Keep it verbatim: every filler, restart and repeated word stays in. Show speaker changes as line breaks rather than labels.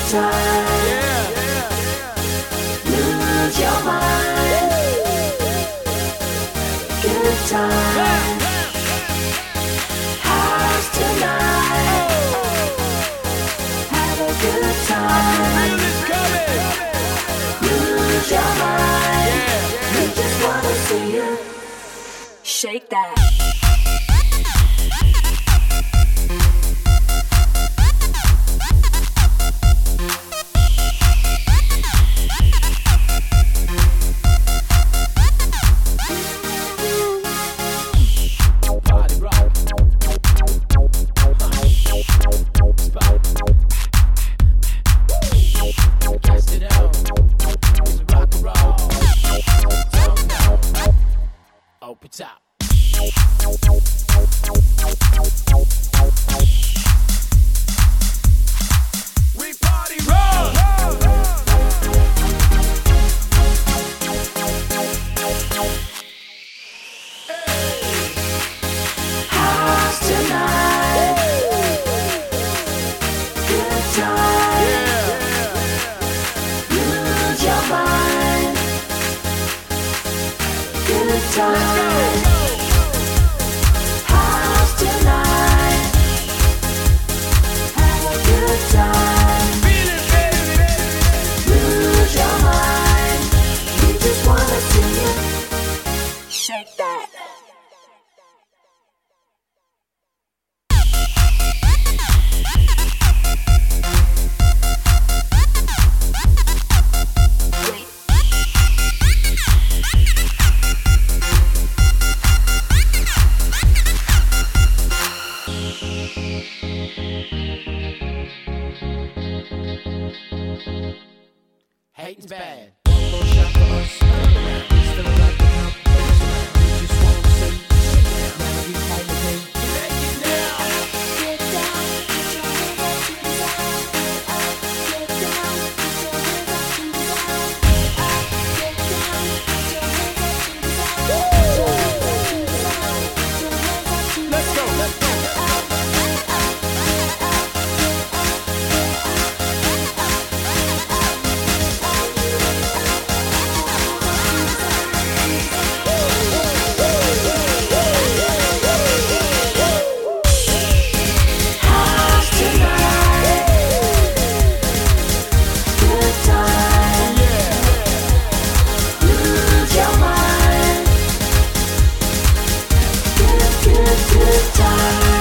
time. Lose your mind. Good time. House tonight. Have a good time. Lose your mind. We just wanna see you shake that.
Open top. We party roll.
House tonight. Good time. Lose your mind. Good time. House tonight. Have a good time. Lose your mind. We just wanna see you shake that.
Hating's bad. One more shot for us. It's feeling like the number. We just want to see. Now you home with me. Make it now.
Get down, put your hands up to the side. Get down, put your hands up to the side. Get down, put your hands up to the side. Put your hands up to the side. Put your hands up to the side.
Let's go, let's go.
House tonight. Good time. Lose your mind. Good, good, good time.